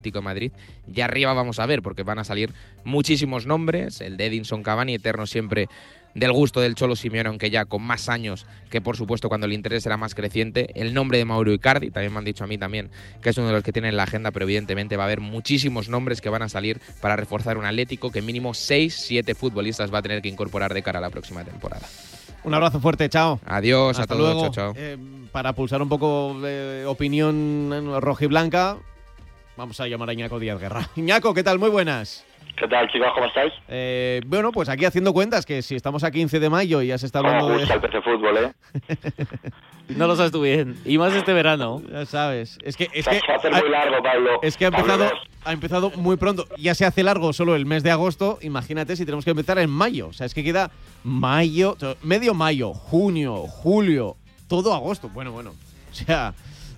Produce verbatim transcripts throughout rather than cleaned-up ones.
Atlético de Madrid. Y arriba vamos a ver, porque van a salir muchísimos nombres, el de Edinson Cavani, eterno siempre del gusto del Cholo Simeone, aunque ya con más años que por supuesto cuando el interés era más creciente, el nombre de Mauro Icardi, también me han dicho a mí también que es uno de los que tiene en la agenda, pero evidentemente va a haber muchísimos nombres que van a salir para reforzar un Atlético que mínimo seis siete futbolistas va a tener que incorporar de cara a la próxima temporada. Un abrazo fuerte, chao. Adiós. Hasta a todos, luego. chao, chao. Eh, para pulsar un poco de opinión rojiblanca, vamos a llamar a Iñaco Díaz Guerra. Iñaco, ¿qué tal? Muy buenas. ¿Qué tal, chicos? ¿Cómo estáis? Eh, bueno, pues aquí haciendo cuentas, que si estamos a quince de mayo y ya se está hablando ¿Cómo de... gusta el P C Fútbol, eh? No lo sabes tú bien. Y más este verano. Ya sabes. Es que... Es Se que va a hacer muy largo, Pablo. Es que ha Pablo empezado, dos. ha empezado muy pronto. Ya se hace largo solo el mes de agosto. Imagínate si tenemos que empezar en mayo. O sea, es que queda mayo, medio mayo, junio, julio, todo agosto. Bueno, bueno. O sea...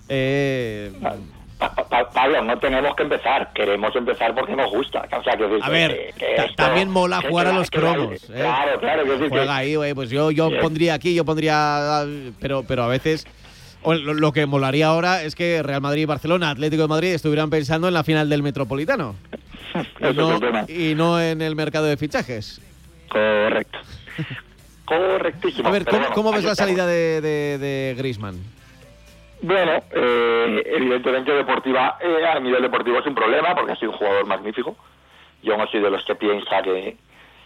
Eh... Pa, pa, Pablo, no tenemos que empezar. Queremos empezar porque nos gusta. O sea, que, A ver, que, que esto, también mola que, jugar que, a los que, cromos. Que, ¿eh? Claro, claro. Que decir, Juega que, ahí, güey. Pues yo, yo Sí. pondría aquí, yo pondría... Pero, pero a veces... o Lo, lo que molaría ahora es que Real Madrid y Barcelona, Atlético de Madrid, estuvieran pensando en la final del Metropolitano. Y eso es no, el tema. y no en el mercado de fichajes. Correcto. Correctísimo. A ver, Pero ¿cómo, bueno, cómo ves aquí la estamos. salida de, de, de Griezmann? Bueno, eh, evidentemente deportiva, eh, a nivel deportivo es un problema porque ha sido un jugador magnífico. Yo no soy de los que piensa que,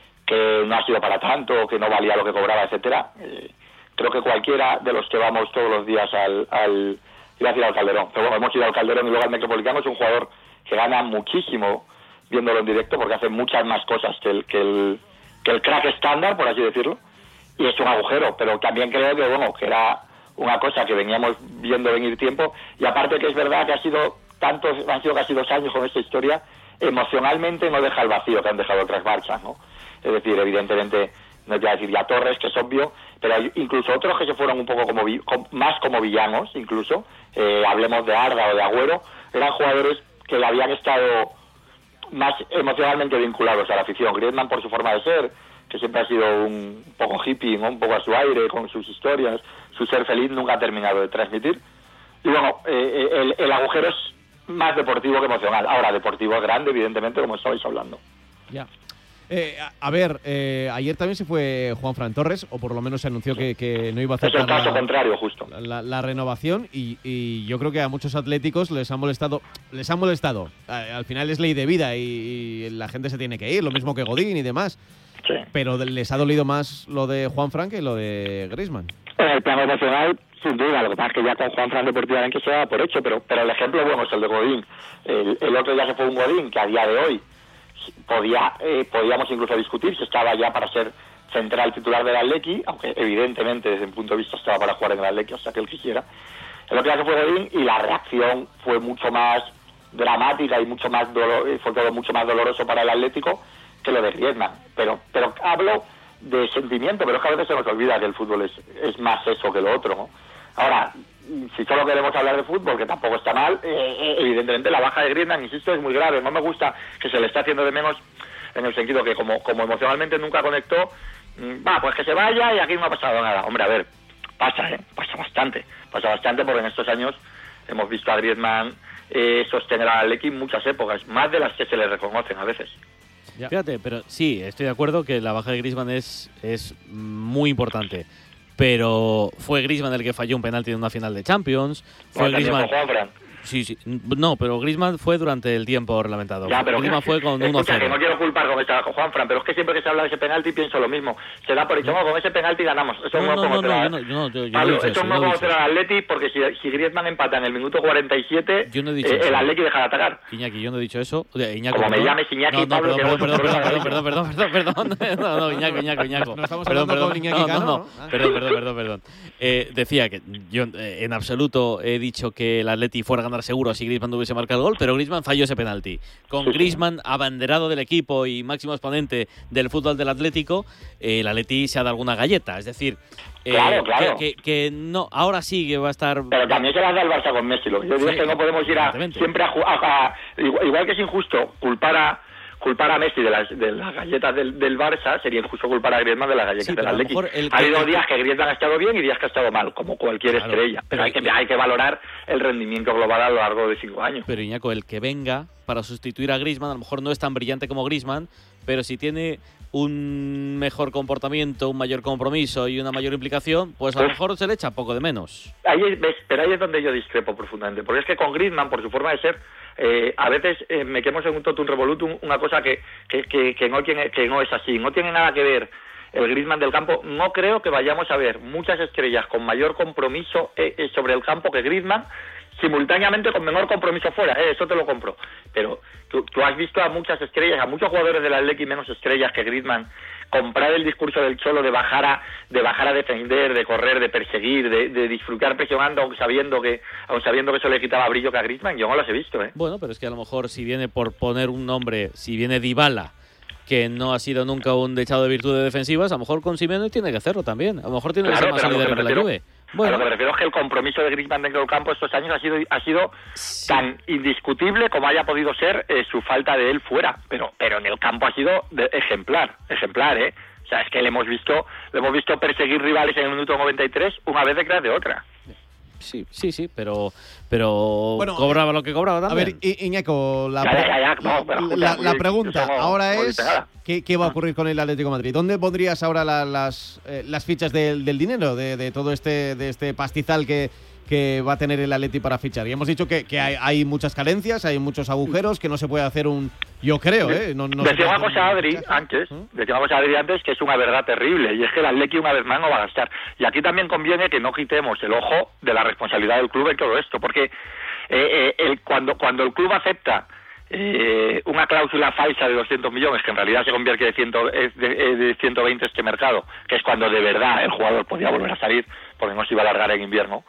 que no ha sido para tanto, que no valía lo que cobraba, etcétera. Eh, creo que cualquiera de los que vamos todos los días al, al iba a decir al Calderón, pero bueno, hemos ido al Calderón y luego al Metropolitano, es un jugador que gana muchísimo viéndolo en directo porque hace muchas más cosas que el, que el, que el crack estándar, por así decirlo, y es un agujero, pero también creo que bueno, que era una cosa que veníamos viendo venir tiempo, y aparte que es verdad que ha sido tantos, han sido casi dos años con esta historia, emocionalmente no deja el vacío que han dejado otras marchas, ¿no? Es decir, evidentemente, no te voy a decir ya Torres, que es obvio, pero hay incluso otros que se fueron un poco como vi, com, más como villanos, incluso, eh, hablemos de Arda o de Agüero, eran jugadores que habían estado más emocionalmente vinculados a la afición. Griezmann por su forma de ser, que siempre ha sido un poco hippie, ¿no? Un poco a su aire, con sus historias, su ser feliz nunca ha terminado de transmitir. Y bueno, eh, el, el agujero es más deportivo que emocional. Ahora, deportivo es grande, evidentemente, como estabais hablando. Ya. Eh, a, a ver, eh, ayer también se fue Juanfran Torres, o por lo menos se anunció que, que no iba a Es el aceptar caso la, contrario, justo. la, la renovación y, y yo creo que a muchos atléticos les ha molestado. Les ha molestado. A- al final es ley de vida y, y la gente se tiene que ir, lo mismo que Godín y demás. Sí. Pero de- les ha dolido más lo de Juanfran que lo de Griezmann. En el plano emocional, sin duda, lo que pasa es que ya con Juan Fran deportivamente se da por hecho, pero, pero el ejemplo bueno es el de Godín. El, el otro ya se fue un Godín que a día de hoy podía eh, podíamos incluso discutir si estaba ya para ser central titular del Atleti, aunque evidentemente desde mi punto de vista estaba para jugar en el Atleti hasta que él quisiera. El otro día se fue Godín y la reacción fue mucho más dramática y mucho más dolor, fue todo mucho más doloroso para el Atlético que lo de Griezmann. Pero, pero hablo de sentimiento, pero es que a veces se nos olvida que el fútbol es, es más eso que lo otro, ¿no? Ahora, si solo queremos hablar de fútbol, que tampoco está mal, eh, eh, evidentemente la baja de Griezmann, insisto, es muy grave. No me gusta que se le está haciendo de menos en el sentido que como, como emocionalmente nunca conectó, mmm, va, pues que se vaya y aquí no ha pasado nada. Hombre, a ver, pasa, ¿eh? Pasa bastante, pasa bastante porque en estos años hemos visto a Griezmann eh, sostener al Atleti en muchas épocas, más de las que se le reconocen a veces. Ya. Fíjate, pero sí, estoy de acuerdo que la baja de Griezmann es, es muy importante. Pero fue Griezmann el que falló un penalti en una final de Champions. Fue Bueno, también Griezmann. con Juanfran. Sí, sí. No, pero Griezmann fue durante el tiempo reglamentado. Ya, pero Griezmann que, fue con uno escucha, que cero. no quiero culpar con esta con Juanfran, pero es que siempre que se habla de ese penalti pienso lo mismo. Se da por hecho, no, con ese penalti ganamos. Eso No, no, no, es no, como no, yo no, yo no, yo- yo no he Pablo, dicho eso eso, no yo no he conocer dicho al Atleti porque si, si Griezmann empata en el minuto cuarenta y siete, Yo no he dicho eh, eso. el Atleti deja de atacar. Iñaki, yo no he dicho eso. O sea, Iñaco, Como me perdón. llames Iñaki, no, no, Pablo, perdón, que perdón, vamos a perdón, hablar. perdón, perdón, perdón, perdón. No, no, Iñaco, Iñaco, Iñaco. No estamos Perdón, hablando perdón, con Iñaki no, Cano, no, ¿no? no. Perdón, perdón, perdón, perdón. Eh, decía que yo eh, en absoluto he dicho que el Atleti fuera a ganar seguro si Griezmann no hubiese marcado el gol, pero Griezmann falló ese penalti. Con Sí, sí. Griezmann abanderado del equipo y máximo exponente del fútbol del Atlético, eh, el Atleti se ha dado alguna galleta. Es decir, eh, Claro, claro. Que, que, que no, ahora sí que va a estar. Pero también se las da el Barça con Messi. Lo que yo digo Sí, es que no podemos ir a, evidentemente. siempre a, ju- a, a igual, igual que es injusto culpar a culpar a Messi de las, de las galletas del, del Barça sería injusto culpar a Griezmann de las galletas Sí, del pero a lo Atleti. mejor el Ha habido que- días que Griezmann ha estado bien y días que ha estado mal, como cualquier Claro, estrella. Pero pero hay que, el- hay que valorar el rendimiento global a lo largo de cinco años. Pero Iñaco, el que venga para sustituir a Griezmann, a lo mejor no es tan brillante como Griezmann, pero si tiene un mejor comportamiento, un mayor compromiso y una mayor implicación, pues a lo Pues- mejor se le echa poco de menos. Ahí es, ves, pero ahí es donde yo discrepo profundamente, porque es que con Griezmann, por su forma de ser, eh, a veces eh, me quemo en un totum revolutum, una cosa que, que, que, que, no tiene, que no es así, no tiene nada que ver el Griezmann del campo. No creo que vayamos a ver muchas estrellas con mayor compromiso eh, eh, sobre el campo que Griezmann, simultáneamente con menor compromiso fuera, eh, eso te lo compro. Pero tú, tú has visto a muchas estrellas, a muchos jugadores del Atleti menos estrellas que Griezmann, comprar el discurso del Cholo de bajar a de bajar a defender, de correr, de perseguir, de, de disfrutar presionando, aun sabiendo que aun sabiendo que eso le quitaba brillo que a Griezmann. Yo no los he visto, ¿eh? Bueno, pero es que a lo mejor si viene por poner un nombre, si viene Dybala, que no ha sido nunca un dechado de virtudes defensivas, a lo mejor con Simeone tiene que hacerlo también. A lo mejor tiene que ser más pero a lo que solidario me con la refiero- Juve. a Bueno, lo que me refiero es que el compromiso de Griezmann dentro del campo estos años ha sido ha sido sí. tan indiscutible como haya podido ser eh, su falta de él fuera, pero pero en el campo ha sido de- ejemplar, ejemplar, ¿eh? O sea, es que le hemos visto le hemos visto perseguir rivales en el minuto noventa y tres una vez detrás de otra. Sí, sí, sí, pero, pero Bueno, cobraba lo que cobraba A también. ver, I- Iñaco, la, Ya, pre- ya, ya, no, pero escucha, la, muy la bien, pregunta eso no- ahora no es, dice nada. ¿qué, qué va a ocurrir con el Atlético de Madrid? ¿Dónde pondrías ahora la- las, eh, las fichas del, del dinero, de, de todo este, de este pastizal que, que va a tener el Atleti para fichar? Y hemos dicho que, que hay, hay muchas carencias, hay muchos agujeros, que no se puede hacer un... Yo creo, ¿eh? No, no se decía puede una hacer cosa un Adri fichaje. antes, ¿Mm? decía una cosa Adri antes que es una verdad terrible, y es que el Atleti una vez más no va a gastar. Y aquí también conviene que no quitemos el ojo de la responsabilidad del club en todo esto, porque eh, eh, el, cuando, cuando el club acepta eh, una cláusula falsa de doscientos millones, que en realidad se convierte de, cien, de, de ciento veinte este mercado, que es cuando de verdad el jugador podía volver a salir, porque no se iba a alargar en invierno,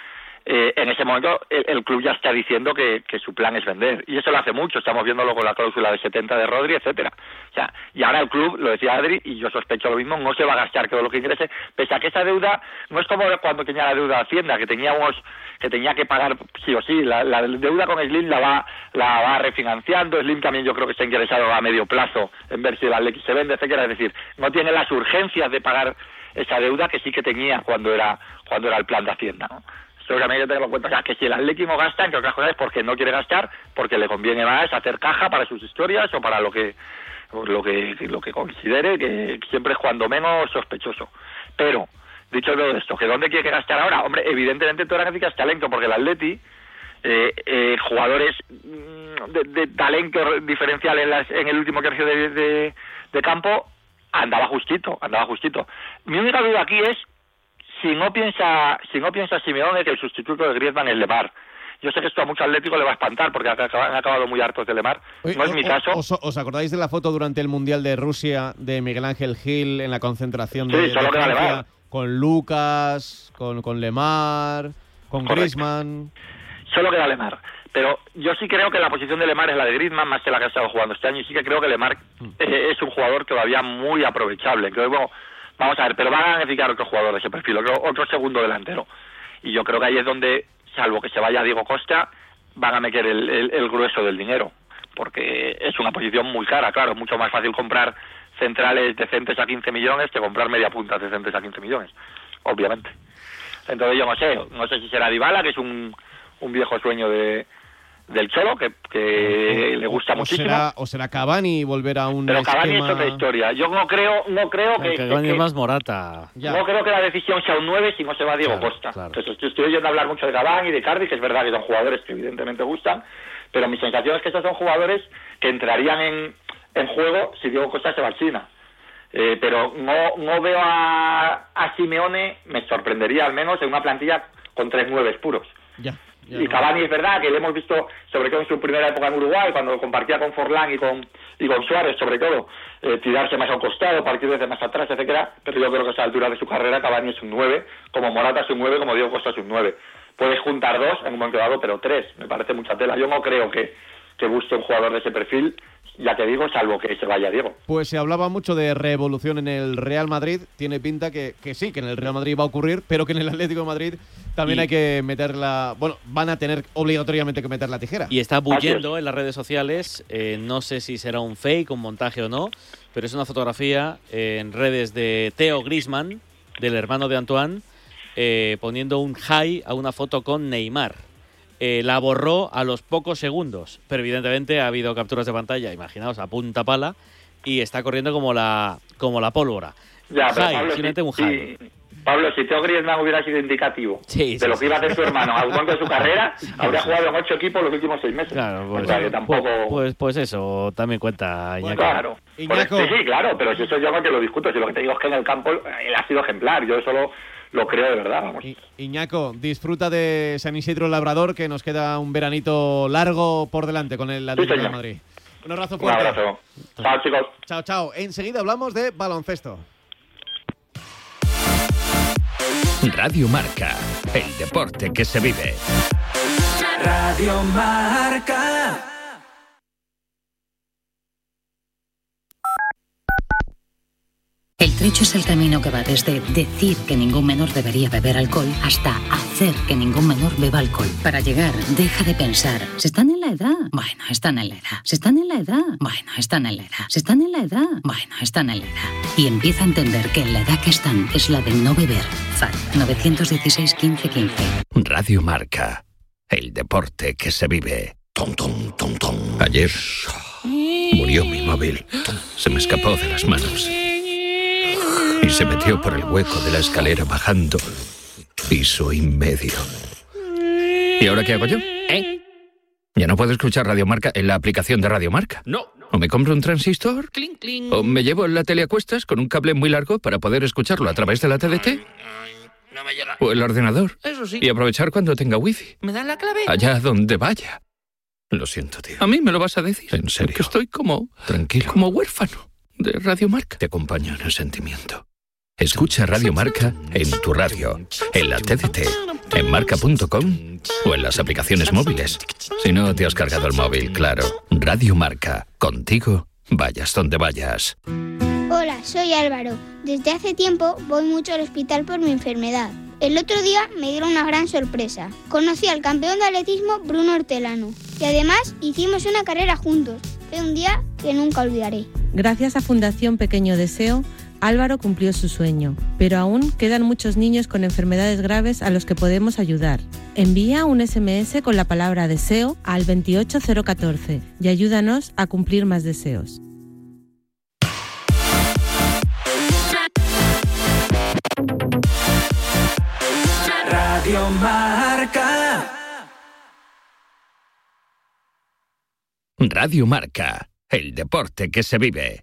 Eh, en ese momento el, el club ya está diciendo que, que su plan es vender, y eso lo hace mucho, estamos viéndolo con la cláusula de setenta de Rodri, etcétera. O sea, y ahora el club, lo decía Adri, y yo sospecho lo mismo, no se va a gastar todo lo que ingrese, pese a que esa deuda no es como cuando tenía la deuda de Hacienda, que teníamos que tenía que pagar sí o sí, la, la deuda con Slim la va la va refinanciando. Slim también yo creo que está interesado a medio plazo en ver si el Atleti se vende, etcétera. Es decir, no tiene las urgencias de pagar esa deuda que sí que tenía cuando era cuando era el plan de Hacienda, ¿no? Eso también hay que tenerlo en cuenta. O sea, que si el Atleti no gasta, entre otras cosas es porque no quiere gastar, porque le conviene más hacer caja para sus historias o para lo que lo que lo que considere, que siempre es cuando menos sospechoso. Pero, dicho todo esto, ¿que dónde quiere gastar ahora? Hombre, evidentemente tú ahora necesitas talento, porque el Atleti, eh, eh, jugadores de, de talento diferencial en, las, en el último tercio de, de, de campo, andaba justito, andaba justito. Mi única duda aquí es si no piensa si no piensa Simeone que el sustituto de Griezmann es Lemar. Yo sé que esto a mucho Atlético le va a espantar porque han acabado muy hartos de Lemar. Oye, no es o- mi o- caso. Os, ¿Os acordáis de la foto durante el Mundial de Rusia de Miguel Ángel Gil en la concentración Sí, de, solo de queda Francia? Lemar. Con Lucas, con, con Lemar, con Correcto. Griezmann. Solo queda Lemar. Pero yo sí creo que la posición de Lemar es la de Griezmann, más que la que ha estado jugando este año, y sí que creo que Lemar eh, es un jugador todavía muy aprovechable. Entonces, bueno, vamos a ver, pero van a necesitar otro jugador de ese perfil, otro, otro segundo delantero. Y yo creo que ahí es donde, salvo que se vaya Diego Costa, van a meter el, el, el grueso del dinero, porque es una posición muy cara. Claro, es mucho más fácil comprar centrales decentes a quince millones que comprar media punta decentes a quince millones, obviamente. Entonces yo no sé, no sé si será Dybala, que es un, un viejo sueño de del Cholo, que, que O- le gusta o muchísimo. Será, o será Cavani y volver a un Pero Cavani esquema... es otra historia. Yo no creo, no creo que, El que que- Cavani que- es más Morata. Ya. no creo que la decisión sea un nueve si no se va Diego Claro, Costa. claro. Entonces, yo estoy oyendo hablar mucho de Cavani y de Cardi, que es verdad que son jugadores que evidentemente gustan, pero mi sensación es que estos son jugadores que entrarían en, en juego si Diego Costa se va al China. Eh, pero no, no veo a, a Simeone, me sorprendería al menos, en una plantilla con tres nueves puros. Ya, ya Y no. Cavani es verdad que le hemos visto, sobre todo en su primera época en Uruguay, cuando compartía con Forlán y con y con Suárez, sobre todo, eh, tirarse más a un costado, partir desde más atrás, etcétera. Pero yo creo que a esta altura de su carrera Cavani es un nueve, como Morata es un nueve, como Diego Costa es un nueve. Puedes juntar dos en un momento dado, pero tres, me parece mucha tela. Yo no creo que, que busque un jugador de ese perfil, ya te digo, salvo que se vaya Diego. Pues se hablaba mucho de revolución en el Real Madrid. Tiene pinta que, que sí, que en el Real Madrid va a ocurrir, pero que en el Atlético de Madrid también y, hay que meter la... Bueno, van a tener obligatoriamente que meter la tijera. Y está bulliendo en las redes sociales, eh, no sé si será un fake, un montaje o no, pero es una fotografía eh, en redes de Theo Griezmann, del hermano de Antoine, eh, poniendo un hi a una foto con Neymar. Eh, la borró a los pocos segundos, pero evidentemente ha habido capturas de pantalla, imaginaos, a punta pala, y está corriendo como la como la pólvora. Ya, pero Hi, Pablo, simplemente si, un hi. si, Pablo, si Theo Griezmann hubiera sido indicativo sí, de sí, lo que sí, iba a hacer sí. su hermano a lo largo de su carrera, sí, habría sí. jugado en ocho equipos los últimos seis meses. Claro, pues, o sea, que tampoco... pues, pues, pues eso también cuenta, Iñaki. Bueno, claro. Iñaco. Pues, sí, sí, claro, pero si eso yo no te lo discuto, si lo que te digo es que en el campo él ha sido ejemplar, yo solo... Lo creo de verdad, vamos. I, Iñaco, disfruta de San Isidro Labrador, que nos queda un veranito largo por delante con el Atlético sí, de Madrid. Un abrazo fuerte. Un abrazo. Chao, chicos. Chao, chao. Enseguida hablamos de baloncesto. Radio Marca, el deporte que se vive. Radio Marca. El trecho es el camino que va desde decir que ningún menor debería beber alcohol hasta hacer que ningún menor beba alcohol. Para llegar, deja de pensar, ¿se están en la edad? Bueno, están en la edad. ¿Se están en la edad? Bueno, están en la edad. ¿Se están en la edad? Bueno, están en la edad. Y empieza a entender que la edad que están es la de no beber. F A C nueve uno seis, quince, quince. Radio Marca, el deporte que se vive. Tom, tom, tom, tom. Ayer murió mi móvil. Se me escapó de las manos. Y se metió por el hueco de la escalera bajando piso y medio. ¿Y ahora qué hago yo? ¿Eh? ¿Ya no puedo escuchar Radio Marca en la aplicación de Radio Marca? No. ¿O me compro un transistor? Cling, cling. ¿O me llevo la tele a cuestas con un cable muy largo para poder escucharlo a través de la T D T? No me llega. ¿O el ordenador? Eso sí. Y aprovechar cuando tenga wifi. ¿Me dan la clave? Allá donde vaya. Lo siento, tío. ¿A mí me lo vas a decir? En serio. Que estoy como... Tranquilo. Como huérfano de Radio Marca. Te acompaño en el sentimiento. Escucha Radio Marca en tu radio, en la T D T, en marca punto com o en las aplicaciones móviles. Si no te has cargado el móvil, claro. Radio Marca, contigo, vayas donde vayas. Hola, soy Álvaro. Desde hace tiempo voy mucho al hospital por mi enfermedad. El otro día me dieron una gran sorpresa. Conocí al campeón de atletismo Bruno Hortelano y además hicimos una carrera juntos. Fue un día que nunca olvidaré. Gracias a Fundación Pequeño Deseo, Álvaro cumplió su sueño, pero aún quedan muchos niños con enfermedades graves a los que podemos ayudar. Envía un ese eme ese con la palabra deseo al veintiocho cero catorce y ayúdanos a cumplir más deseos. Radio Marca. Radio Marca, el deporte que se vive.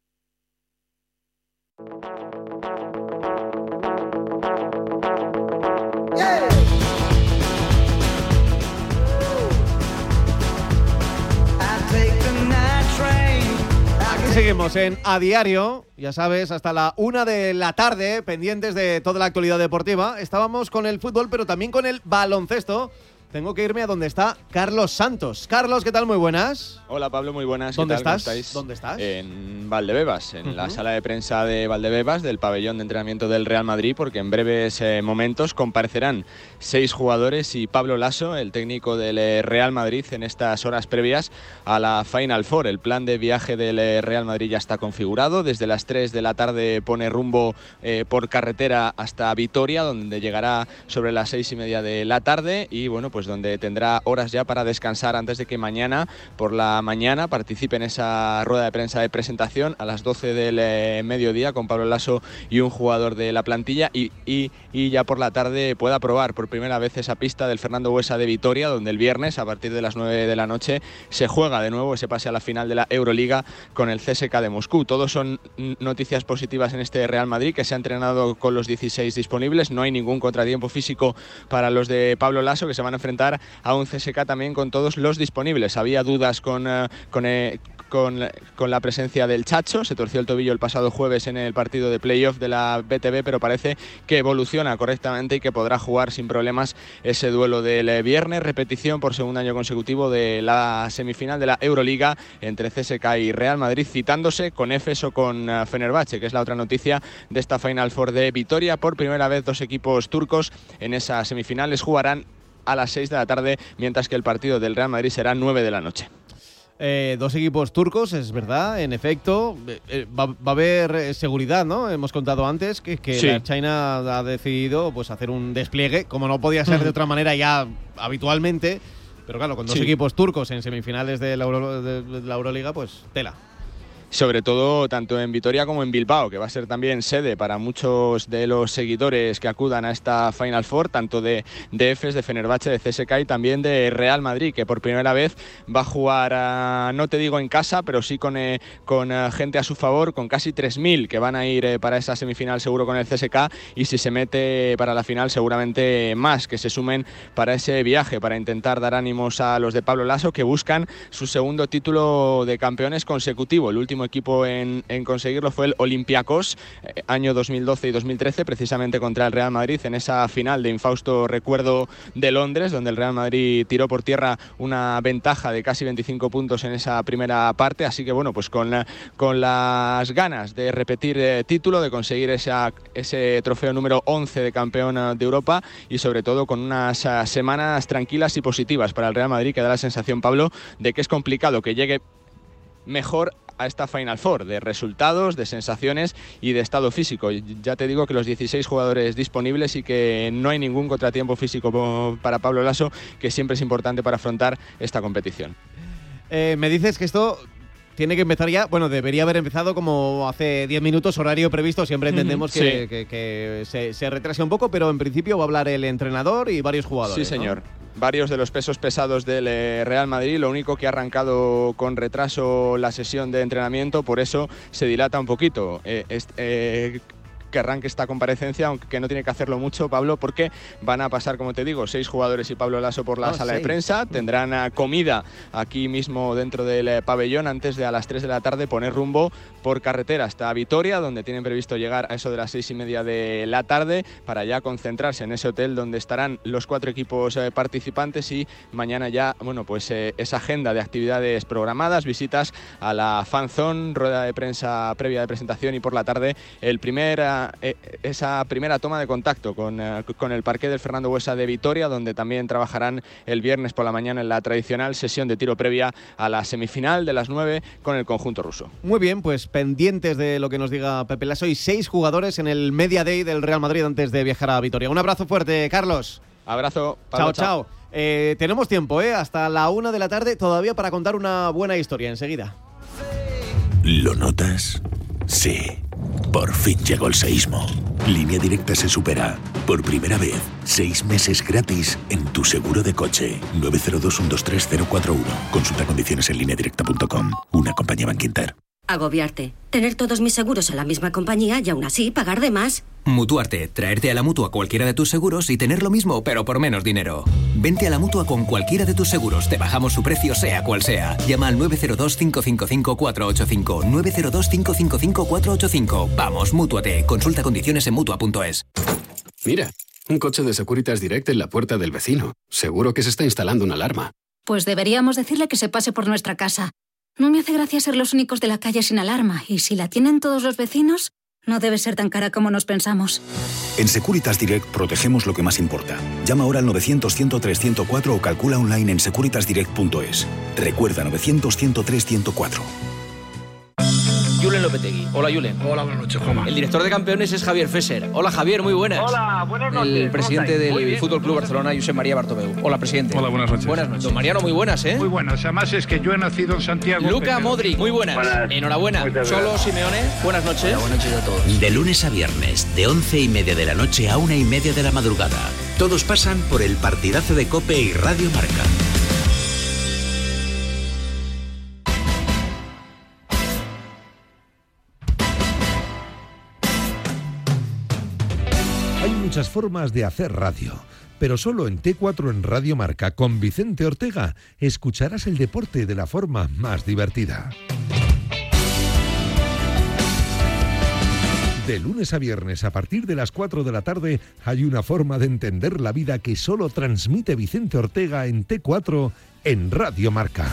Aquí seguimos en A Diario, ya sabes, hasta la una de la tarde, pendientes de toda la actualidad deportiva. Estábamos con el fútbol, pero también con el baloncesto. Tengo que irme a donde está Carlos Santos. Carlos, ¿qué tal? Muy buenas. Hola, Pablo, muy buenas. ¿Dónde ¿Qué tal? estás? ¿Cómo estáis? ¿Dónde estás? En Valdebebas, en uh-huh. la sala de prensa de Valdebebas, del pabellón de entrenamiento del Real Madrid, porque en breves eh, momentos comparecerán seis jugadores y Pablo Laso, el técnico del eh, Real Madrid, en estas horas previas a la Final Four. El plan de viaje del eh, Real Madrid ya está configurado. Desde las tres de la tarde pone rumbo eh, por carretera hasta Vitoria, donde llegará sobre las seis y media de la tarde y, bueno, pues donde tendrá horas ya para descansar antes de que mañana por la mañana participe en esa rueda de prensa de presentación a las doce del eh, mediodía con Pablo Laso y un jugador de la plantilla y, y, y ya por la tarde pueda probar por primera vez esa pista del Fernando Buesa de Vitoria, donde el viernes a partir de las nueve de la noche se juega de nuevo ese pase a la final de la Euroliga con el C S K de Moscú. Todos son noticias positivas en este Real Madrid, que se ha entrenado con los dieciséis disponibles. No hay ningún contratiempo físico para los de Pablo Laso, que se van a enfrentar a un C S K también con todos los disponibles. Había dudas con, uh, con, eh, con, con la presencia del Chacho. Se torció el tobillo el pasado jueves en el partido de playoff de la B T V, pero parece que evoluciona correctamente y que podrá jugar sin problemas ese duelo del viernes. Repetición por segundo año consecutivo de la semifinal de la Euroliga entre C S K y Real Madrid, citándose con Efes o con Fenerbahce, que es la otra noticia de esta Final Four de Vitoria. Por primera vez dos equipos turcos en esas semifinales jugarán a las seis de la tarde, mientras que el partido del Real Madrid será nueve de la noche. Eh, dos equipos turcos, es verdad, en efecto. Eh, va, va a haber seguridad, ¿no? Hemos contado antes que, que sí. la China ha decidido pues hacer un despliegue, como no podía ser de otra manera ya habitualmente, pero claro, con dos sí. equipos turcos en semifinales de la, Euro, de, de la Euroliga, pues tela. Sobre todo tanto en Vitoria como en Bilbao, que va a ser también sede para muchos de los seguidores que acudan a esta Final Four, tanto de, de Efes, de Fenerbahce, de C S K y también de Real Madrid, que por primera vez va a jugar, a, no te digo en casa, pero sí con, eh, con eh, gente a su favor, con casi tres mil que van a ir eh, para esa semifinal seguro con el C S K, y si se mete para la final seguramente más que se sumen para ese viaje, para intentar dar ánimos a los de Pablo Laso, que buscan su segundo título de campeones consecutivo. El último equipo en, en conseguirlo fue el Olympiacos, eh, año dos mil doce y dos mil trece, precisamente contra el Real Madrid en esa final de infausto recuerdo de Londres, donde el Real Madrid tiró por tierra una ventaja de casi veinticinco puntos en esa primera parte. Así que bueno, pues con, con las ganas de repetir eh, título, de conseguir esa, ese trofeo número once de campeón de Europa, y sobre todo con unas uh, semanas tranquilas y positivas para el Real Madrid, que da la sensación, Pablo, de que es complicado que llegue mejor a esta Final Four, de resultados, de sensaciones y de estado físico. Ya te digo que los dieciséis jugadores disponibles y que no hay ningún contratiempo físico para Pablo Laso, que siempre es importante para afrontar esta competición. Eh, me dices que esto tiene que empezar ya, bueno, debería haber empezado como hace diez minutos, horario previsto, siempre entendemos mm, que, sí. que, que se, se retrase un poco, pero en principio va a hablar el entrenador y varios jugadores. Sí, señor. ¿No? Varios de los pesos pesados del Real Madrid, lo único que ha arrancado con retraso la sesión de entrenamiento, por eso se dilata un poquito. Eh, este, eh, que arranque esta comparecencia, aunque no tiene que hacerlo mucho, Pablo, porque van a pasar, como te digo, seis jugadores y Pablo Laso por la oh, sala sí. de prensa. Tendrán comida aquí mismo dentro del pabellón antes de a las tres de la tarde poner rumbo por carretera hasta Vitoria, donde tienen previsto llegar a eso de las seis y media de la tarde, para ya concentrarse en ese hotel donde estarán los cuatro equipos eh, participantes, y mañana ya, bueno, pues eh, esa agenda de actividades programadas, visitas a la Fan Zone, rueda de prensa previa de presentación, y por la tarde el primer eh, esa primera toma de contacto con, eh, con el parqué del Fernando Buesa de Vitoria, donde también trabajarán el viernes por la mañana en la tradicional sesión de tiro previa a la semifinal de las nueve con el conjunto ruso. Muy bien, pues pendientes de lo que nos diga Pepe Laso, y seis jugadores en el Media Day del Real Madrid antes de viajar a Vitoria. Un abrazo fuerte, Carlos. Abrazo. Pablo, chao, chao. chao. Eh, tenemos tiempo, ¿eh? Hasta la una de la tarde todavía para contar una buena historia enseguida. ¿Lo notas? Sí. Por fin llegó el seísmo. Línea Directa se supera. Por primera vez, seis meses gratis en tu seguro de coche. nueve cero dos, uno dos tres, cero cuatro uno. Consulta condiciones en línea directa punto com. Una compañía Bankinter. Agobiarte. Tener todos mis seguros en la misma compañía y aún así pagar de más. Mutuarte. Traerte a la Mutua cualquiera de tus seguros y tener lo mismo, pero por menos dinero. Vente a la Mutua con cualquiera de tus seguros. Te bajamos su precio, sea cual sea. Llama al nueve cero dos, cinco cinco cinco, cuatro ocho cinco. nueve cero dos, cinco cinco cinco, cuatro ocho cinco. Vamos, Mútuate. Consulta condiciones en Mutua punto es. Mira, un coche de Securitas Direct en la puerta del vecino. Seguro que se está instalando una alarma. Pues deberíamos decirle que se pase por nuestra casa. No me hace gracia ser los únicos de la calle sin alarma, y si la tienen todos los vecinos, no debe ser tan cara como nos pensamos. En Securitas Direct protegemos lo que más importa. Llama ahora al novecientos, ciento tres, ciento cuatro o calcula online en securitas direct punto es. Recuerda, novecientos, ciento tres, ciento cuatro. Julen Lopetegui. Hola, Julen. Hola, buenas noches, Juanma. El director de campeones es Javier Fesser. Hola, Javier, muy buenas. Hola, buenas noches. El presidente del Fútbol Club Barcelona, Josep María Bartomeu. Hola, presidente. Hola, buenas noches. Buenas noches. Don Mariano, muy buenas, ¿eh? Muy buenas. Además es que yo he nacido en Santiago. Luka Modric, muy buenas. buenas. Enhorabuena. Cholo Simeone, buenas noches. Hola, buenas noches a todos. De lunes a viernes, de once y media de la noche a una y media de la madrugada. Todos pasan por el partidazo de COPE y Radio Marca. Muchas formas de hacer radio, pero solo en T cuatro en Radio Marca con Vicente Ortega escucharás el deporte de la forma más divertida. De lunes a viernes a partir de las cuatro de la tarde hay una forma de entender la vida que solo transmite Vicente Ortega en T cuatro en Radio Marca.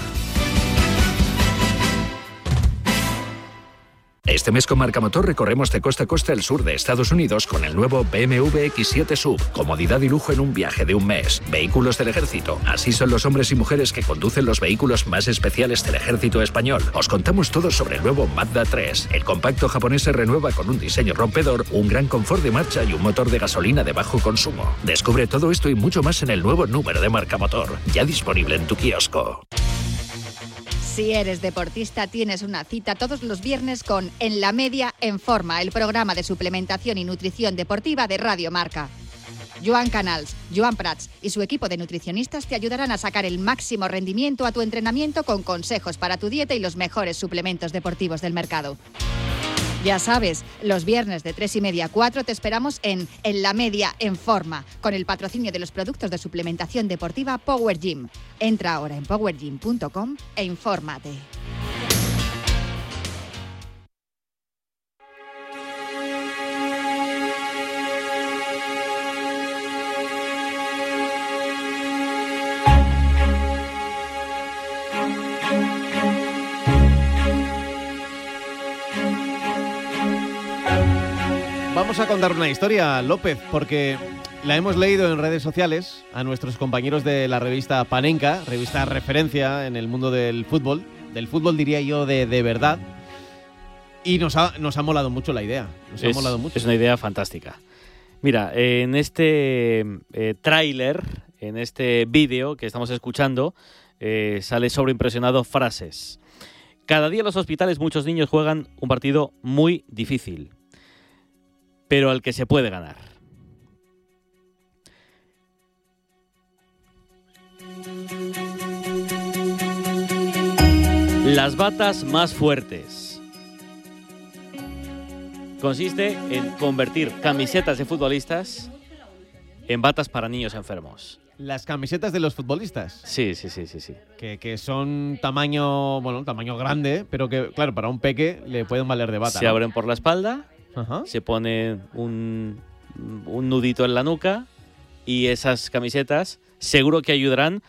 Este mes con Marca Motor recorremos de costa a costa el sur de Estados Unidos con el nuevo B M W X siete Sub. Comodidad y lujo en un viaje de un mes. Vehículos del ejército. Así son los hombres y mujeres que conducen los vehículos más especiales del ejército español. Os contamos todo sobre el nuevo Mazda tres. El compacto japonés se renueva con un diseño rompedor, un gran confort de marcha y un motor de gasolina de bajo consumo. Descubre todo esto y mucho más en el nuevo número de Marca Motor. Ya disponible en tu kiosco. Si eres deportista, tienes una cita todos los viernes con En la Media en Forma, el programa de suplementación y nutrición deportiva de Radio Marca. Joan Canals, Joan Prats y su equipo de nutricionistas te ayudarán a sacar el máximo rendimiento a tu entrenamiento con consejos para tu dieta y los mejores suplementos deportivos del mercado. Ya sabes, los viernes de tres y media a cuatro te esperamos en En la Media en Forma, con el patrocinio de los productos de suplementación deportiva Power Gym. Entra ahora en power gym punto com e infórmate. Vamos a contar una historia, López, porque la hemos leído en redes sociales a nuestros compañeros de la revista Panenka, revista referencia en el mundo del fútbol, del fútbol diría yo de, de verdad, y nos ha, nos ha molado mucho la idea, nos es, ha molado mucho. Es una idea fantástica. Mira, en este eh, tráiler, en este vídeo que estamos escuchando, eh, sale sobreimpresionado frases. Cada día en los hospitales muchos niños juegan un partido muy difícil, pero al que se puede ganar. Las batas más fuertes. Consiste en convertir camisetas de futbolistas en batas para niños enfermos. Las camisetas de los futbolistas. Sí, sí, sí, sí, sí. Que, que son tamaño, bueno, tamaño grande, pero que, claro, para un peque le pueden valer de bata. Se ¿no? abren por la espalda. Ajá. Se pone un, un nudito en la nuca y esas camisetas seguro que ayudarán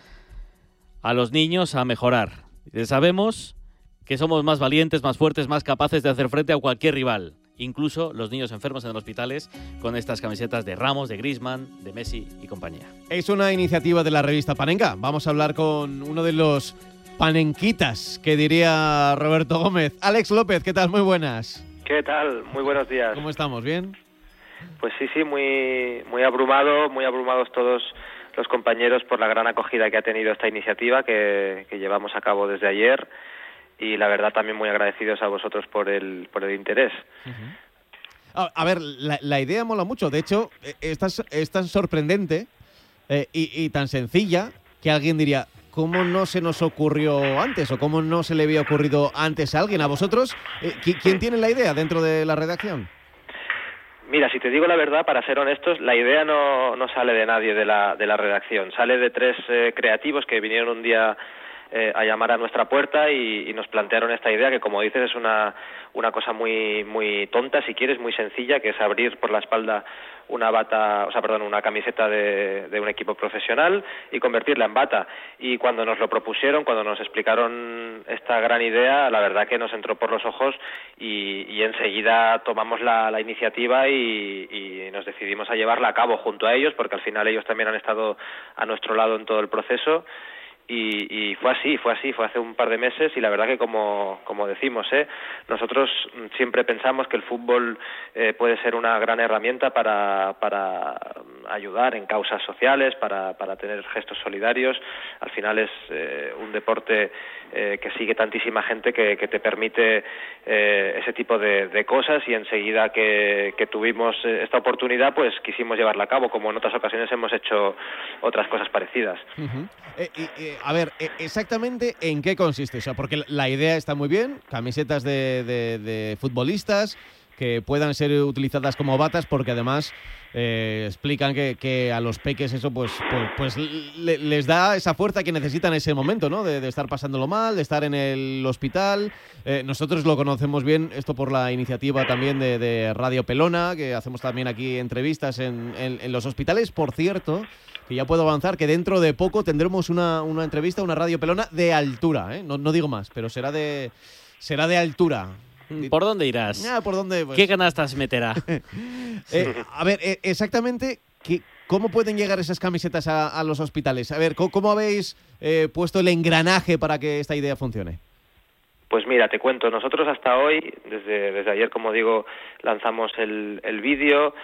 a los niños a mejorar. Sabemos que somos más valientes, más fuertes, más capaces de hacer frente a cualquier rival. Incluso los niños enfermos en hospitales con estas camisetas de Ramos, de Griezmann, de Messi y compañía. Es una iniciativa de la revista Panenka. Vamos a hablar con uno de los panenquitas, que diría Roberto Gómez. Alex López, ¿qué tal? Muy buenas. ¿Qué tal? Muy buenos días. ¿Cómo estamos? ¿Bien? Pues sí, sí, muy, muy abrumado, muy abrumados todos los compañeros por la gran acogida que ha tenido esta iniciativa que, que llevamos a cabo desde ayer y la verdad también muy agradecidos a vosotros por el, por el interés. Uh-huh. A, a ver, la, la idea mola mucho. De hecho, es tan, es tan sorprendente eh, y, y tan sencilla que alguien diría, ¿cómo no se nos ocurrió antes? ¿O cómo no se le había ocurrido antes a alguien? ¿A vosotros? Eh, ¿Quién tiene la idea dentro de la redacción? Mira, si te digo la verdad, para ser honestos, la idea no, no sale de nadie de la, de la redacción. Sale de tres eh, creativos que vinieron un día eh, a llamar a nuestra puerta y, y nos plantearon esta idea que, como dices, es una, una cosa muy, muy tonta, si quieres, muy sencilla, que es abrir por la espalda una bata, o sea, perdón, una camiseta de, de un equipo profesional y convertirla en bata. Y cuando nos lo propusieron, cuando nos explicaron esta gran idea, la verdad que nos entró por los ojos y, y enseguida tomamos la, la iniciativa y, y nos decidimos a llevarla a cabo junto a ellos, porque al final ellos también han estado a nuestro lado en todo el proceso. Y, y fue así, fue así, fue hace un par de meses y la verdad que como, como decimos, ¿eh? nosotros siempre pensamos que el fútbol eh, puede ser una gran herramienta para, para ayudar en causas sociales, para, para tener gestos solidarios. Al final es eh, un deporte eh, que sigue tantísima gente que, que te permite eh, ese tipo de, de cosas y enseguida que, que tuvimos esta oportunidad pues quisimos llevarla a cabo, como en otras ocasiones hemos hecho otras cosas parecidas. Uh-huh. Eh, eh, a ver, exactamente en qué consiste, o sea, porque la idea está muy bien, camisetas de, de, de futbolistas, que que puedan ser utilizadas como batas, porque además eh, explican que, que a los peques eso pues pues, pues le, les da esa fuerza que necesitan en ese momento, ¿no? De, de estar pasándolo mal, de estar en el hospital. Eh, nosotros lo conocemos bien, esto por la iniciativa también de, de Radio Pelona, que hacemos también aquí entrevistas en, en, en los hospitales. Por cierto, que ya puedo avanzar, que dentro de poco tendremos una, una entrevista, una Radio Pelona de altura, ¿eh? No, no digo más, pero será de, será de altura. ¿Por dónde irás? Ah, ¿por dónde? Pues... ¿Qué canastas meterá? eh, a ver, eh, exactamente, ¿qué, ¿cómo pueden llegar esas camisetas a, a los hospitales? A ver, ¿cómo, cómo habéis eh, puesto el engranaje para que esta idea funcione? Pues mira, te cuento, nosotros hasta hoy, desde, desde ayer, como digo, lanzamos el, el vídeo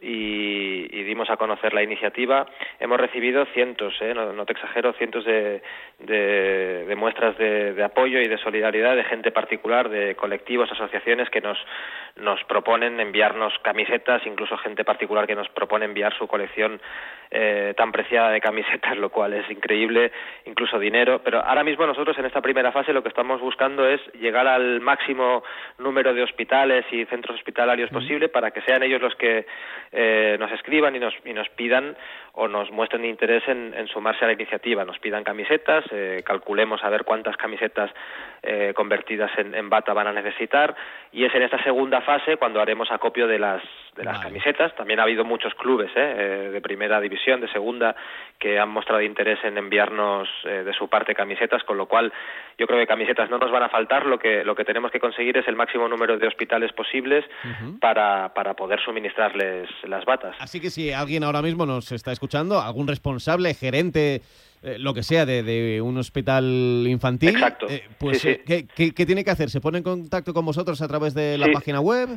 y, y dimos a conocer la iniciativa. Hemos recibido cientos, ¿eh? no, no te exagero, cientos de, de, de muestras de, de apoyo y de solidaridad de gente particular, de colectivos, asociaciones que nos, nos proponen enviarnos camisetas, incluso gente particular que nos propone enviar su colección eh, tan preciada de camisetas, lo cual es increíble, incluso dinero. Pero ahora mismo nosotros en esta primera fase lo que estamos buscando es llegar al máximo número de hospitales y centros hospitalarios posible para que sean ellos los que eh, nos escriban y nos, y nos pidan o nos muestren interés en, en sumarse a la iniciativa, nos pidan camisetas, eh, calculemos a ver cuántas camisetas eh, convertidas en, en bata van a necesitar, y es en esta segunda fase cuando haremos acopio de las de las vale. camisetas. También ha habido muchos clubes eh, de primera división, de segunda, que han mostrado interés en enviarnos eh, de su parte camisetas, con lo cual yo creo que camisetas no nos van a faltar. Lo que lo que tenemos que conseguir es el máximo número de hospitales posibles uh-huh. para, para poder suministrarles las batas. Así que si alguien ahora mismo nos está escuchando, algún responsable, gerente, eh, lo que sea, de, de un hospital infantil, Exacto. Eh, pues sí, sí. ¿qué, qué, ¿qué tiene que hacer? ¿Se pone en contacto con vosotros a través de la sí. página web?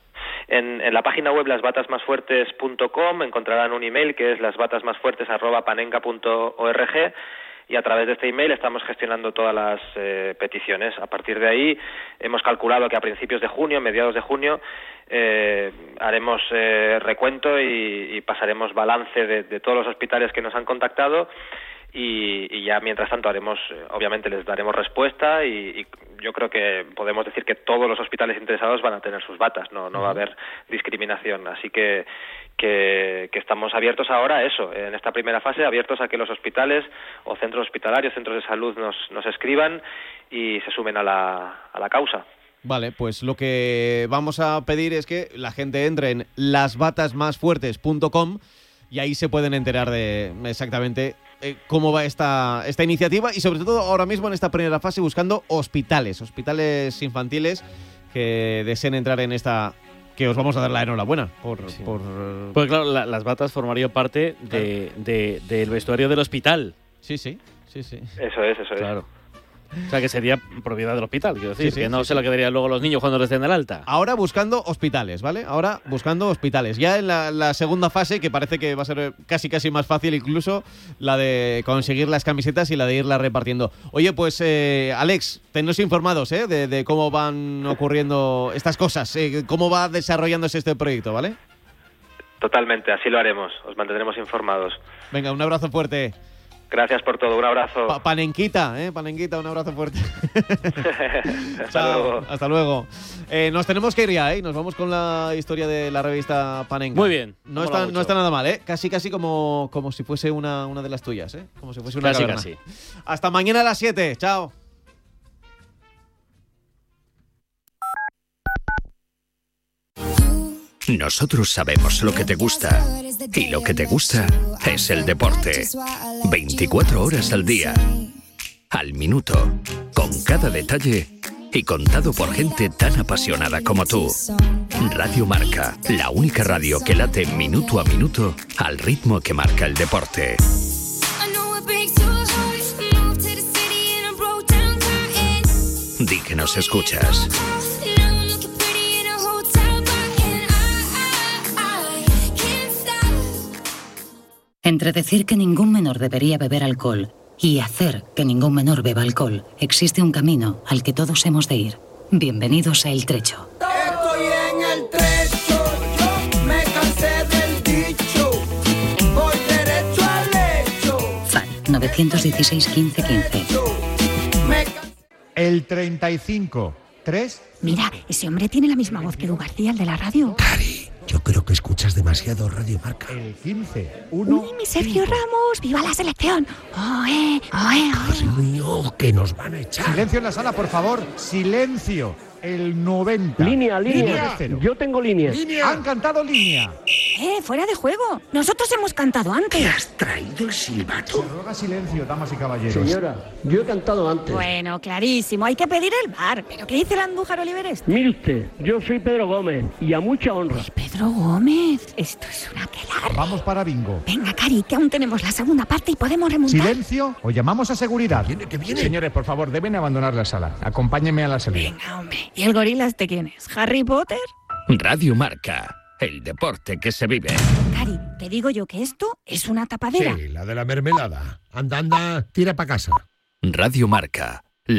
En, en la página web las batas más fuertes punto com encontrarán un email que es las batas más fuertes arroba panenka punto org, y a través de este email estamos gestionando todas las eh, peticiones. A partir de ahí hemos calculado que a principios de junio, mediados de junio, eh, haremos eh, recuento y, y pasaremos balance de, de todos los hospitales que nos han contactado. Y, y ya mientras tanto haremos, obviamente les daremos respuesta y, y yo creo que podemos decir que todos los hospitales interesados van a tener sus batas, no no va a haber discriminación, así que, que que estamos abiertos ahora a eso, en esta primera fase, abiertos a que los hospitales o centros hospitalarios, centros de salud nos, nos escriban y se sumen a la, a la causa. Vale, pues lo que vamos a pedir es que la gente entre en las batas más fuertes punto com y ahí se pueden enterar de exactamente eh, cómo va esta, esta iniciativa, y sobre todo ahora mismo en esta primera fase buscando hospitales, hospitales infantiles que deseen entrar en esta, que os vamos a dar la enhorabuena por... Sí. por... Pues claro, la, las batas formarían parte de, de, del vestuario del hospital. Sí, sí, sí, sí. Eso es, eso es. Claro. O sea, que sería propiedad del hospital, quiero decir, sí, sí, que no sí, se sí. la quedarían luego los niños cuando les den el alta. Ahora buscando hospitales, ¿vale? Ahora buscando hospitales. Ya en la, la segunda fase, que parece que va a ser casi casi más fácil incluso, la de conseguir las camisetas y la de irlas repartiendo. Oye, pues eh, Alex, tennos informados ¿eh? de, de cómo van ocurriendo estas cosas, eh, cómo va desarrollándose este proyecto, ¿vale? Totalmente, así lo haremos, os mantendremos informados. Venga, un abrazo fuerte. Gracias por todo, un abrazo. Pa Panenquita, ¿eh? Panenquita, un abrazo fuerte. Hasta Chao, luego. Hasta luego. Eh, nos tenemos que ir ya, ¿eh? Nos vamos con la historia de la revista Panenka. Muy bien. No está, no está nada mal, ¿eh? Casi, casi como, como si fuese una, una de las tuyas, ¿eh? Como si fuese una casi, caverna. casi. Hasta mañana a las siete. Chao. Nosotros sabemos lo que te gusta, y lo que te gusta es el deporte. veinticuatro horas al día, al minuto, con cada detalle y contado por gente tan apasionada como tú. Radio Marca, la única radio que late minuto a minuto al ritmo que marca el deporte. Di que nos escuchas. Entre decir que ningún menor debería beber alcohol y hacer que ningún menor beba alcohol, existe un camino al que todos hemos de ir. Bienvenidos a El Trecho. Estoy en el trecho, yo me cansé del dicho, voy derecho al lecho. F A L nueve uno seis, quince, quince. El treinta y cinco. tres. Mira, ese hombre tiene la misma voz que Edu García, el de la radio. Cari, yo creo que escuchas demasiado Radio Marca. El quince, uno. ¡Uy, mi Sergio cinco. Ramos! ¡Viva la selección! ¡Oe, oe, oe! Niño, que nos van a echar. Silencio en la sala, por favor. Silencio. El noventa. Línea, línea. Yo tengo línea. Línea. Han cantado línea. ¡Eh, fuera de juego! Nosotros hemos cantado antes. ¿Qué has traído el silbato? Se ruega silencio, damas y caballeros. Señora, yo he cantado antes. Bueno, clarísimo. Hay que pedir el bar. ¿Pero qué dice el Andújar Oliver este? Mire usted, yo soy Pedro Gómez y a mucha honra. Uy, Pedro Gómez. Esto es una aquelarre. Vamos para bingo. Venga, Cari, que aún tenemos la segunda parte y podemos remontar. Silencio o llamamos a seguridad. ¿Viene, que viene? Señores, por favor, deben abandonar la sala. Acompáñenme a la salida. Venga, hombre. ¿Y el gorila este quién es? ¿Harry Potter? Radio Marca, el deporte que se vive. Cari, te digo yo que esto es una tapadera. Sí, la de la mermelada. Anda, anda, tira para casa. Radio Marca,